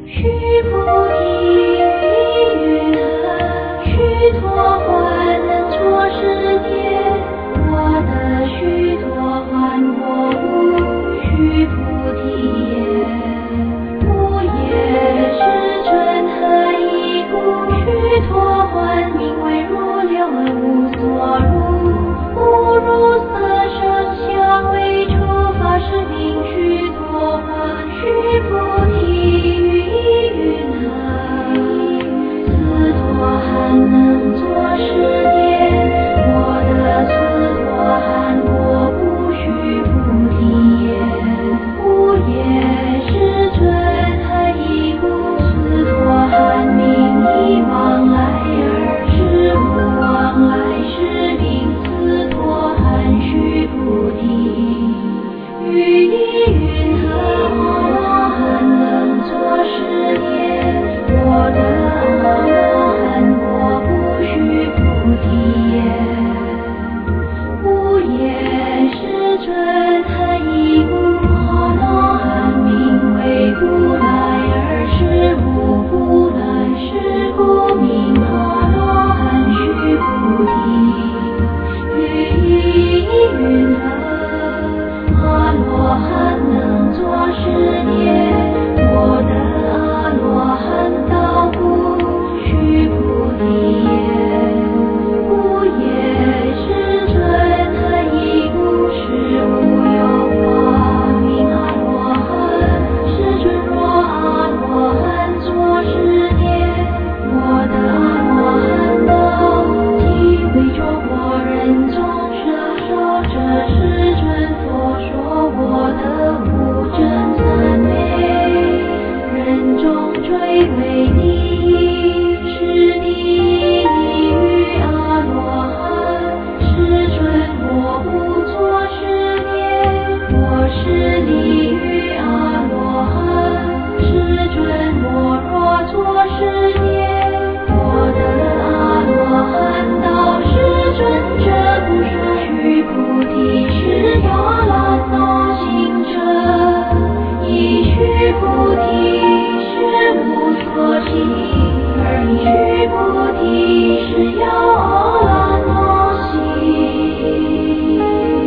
须菩提云何？须陀洹能作是念，我得须陀洹果无须菩提耶。不也世尊何以故？须陀洹名为如流而无所入，不入色声香味触法是名须陀洹。须菩提云何？此陀含能作是念，我得此陀含果不须菩提耶。不也世尊何以故？此陀含名以往来而知无往来是名此陀含须菩提。于意云何？阿罗汉能作是念，我得阿罗汉果不须菩提耶。不也世尊何以故？阿罗汉名为不来而是无不来是故名阿罗汉须菩提。于意云何？阿罗汉能作是念，我得阿罗汉道不须菩提耶。不也世尊何以故？是无有法名阿罗汉。世尊若阿罗汉作是念，我得阿罗汉道，即为着我人众摄受者世尊佛说，我得无真三昧。人众追为第一，是第一于阿罗汉。世尊我不作是念，我是离于阿罗汉。世尊我若作是念，我得阿罗汉道。世尊这不说须菩提是要难恼行者，以须菩提是无所行，而以须菩提是要难恼行。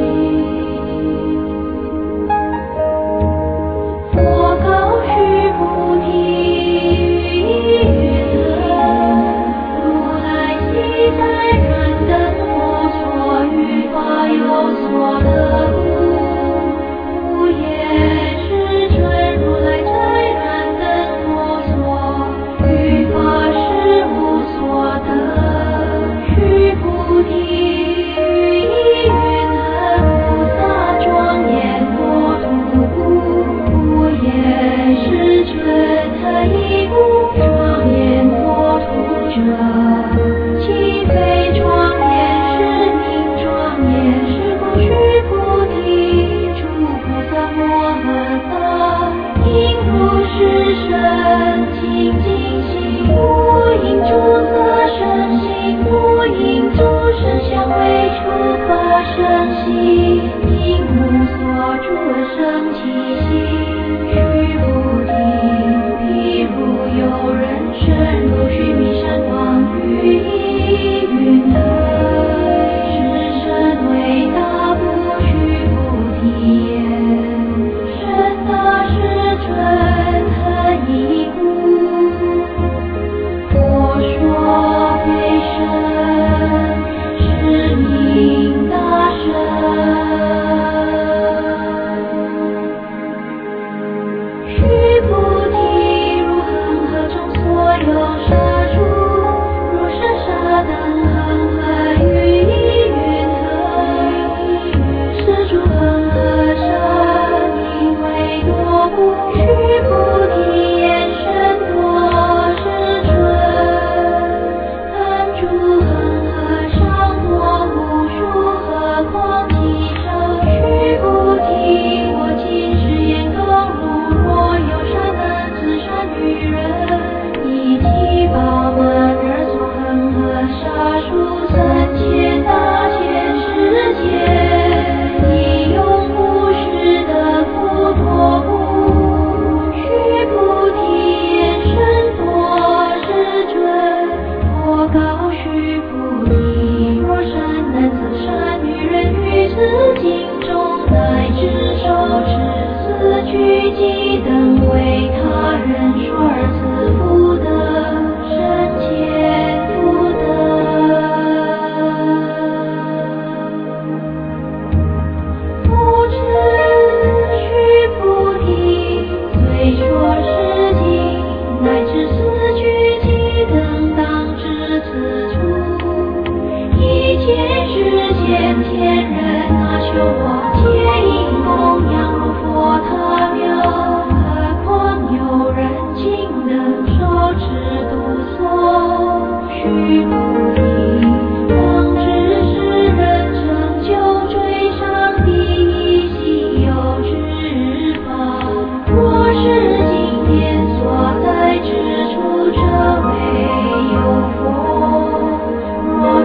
佛告须菩提云何？如来昔在燃灯佛所于法有所得故。不也世尊如来在燃灯佛所于法是无所得。须菩提云何？菩萨庄严国土故。不也世尊何以故？庄严国土者，其非庄严是名庄严，是故须菩提。诸菩萨摩诃萨应如是身，清净心，不应诸色声心，不应诸声香味触法生心，应无所住而生其心。须菩提，譬如有人深入须弥山广于意云何？是身为大不须菩提耶。身大世尊何以故？佛说非身，是名。大身。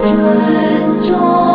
珍重。